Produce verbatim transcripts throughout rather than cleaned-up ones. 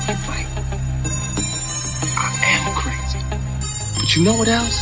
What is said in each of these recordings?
fucking fight. I am crazy. But you know what else?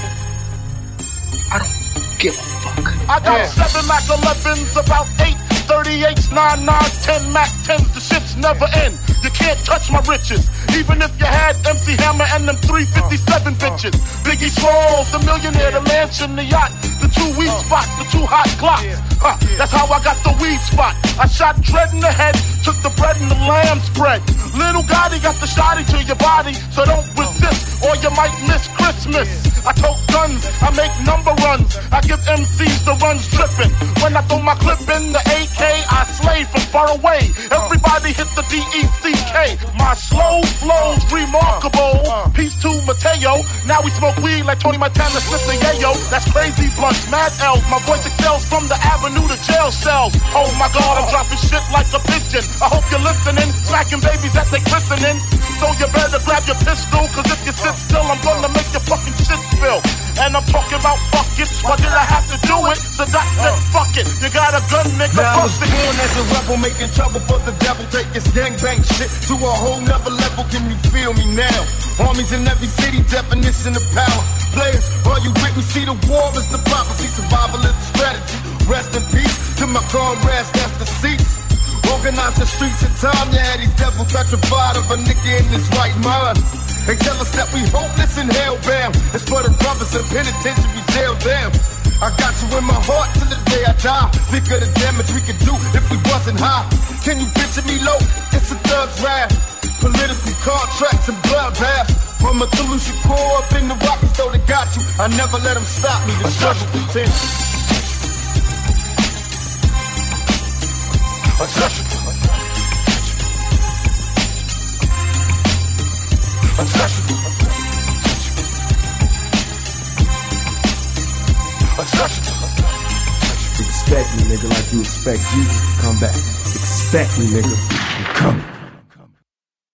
I don't give a fuck. I got yeah. seven Mac elevens, about eight thirty-eights, nine nines, ten Mac tens. The shits never end. You can't touch my riches. Even if you had M C Hammer and them three fifty-seven bitches. Biggie Smalls, the millionaire, the mansion, the yacht, the two weed spots, the two hot clocks. Huh, that's how I got the weed spot. I shot Dread in the head, took the bread and the lamb spread. Little Gotti got the shotty to your body, so don't resist or you might miss Christmas. I tote guns, I make number runs. I give M Cs the runs tripping. When I throw my clip in the A K, I slay from far away. Everybody hit the D E C K. My slow flow's remarkable. Peace to Mateo. Now we smoke weed like Tony Montana, Smith and Yayo. That's crazy blunts, mad L's. My voice excels from the avenue to jail cells. Oh my God, I'm dropping shit like a pigeon. I hope you're listening, smacking babies at they christening. So you better grab your pistol, cause if you sit still, I'm gonna make your fucking shit spill. And I'm talking about buckets, why did I have to do it? So that said, fuck it, you got a gun, nigga, now I was bust it. born as a rebel, making trouble for the devil. Take this gangbang shit to a whole nother level, can you feel me now? Armies in every city, definition of power. Players, are you with me? See the war is the prophecy, survival is the strategy. Rest in peace to my comrades, that's the seats. Organize the streets in time, yeah, these devils petrified of a nigga in his right mind. They tell us that we hopeless and hellbound. It's for the brothers in penitentiary jail down. I got you in my heart till the day I die. Think of the damage we could do if we wasn't high. Can you picture me low? It's a thug's rap. Political contracts and blood baths. From a Zulu Shakur up in the Rockies, though they got you. I never let them stop me. The struggle continues. Obsession. Obsession. Obsession. Expect me, nigga, like you expect Jesus to come back. Expect me, nigga. I'm coming.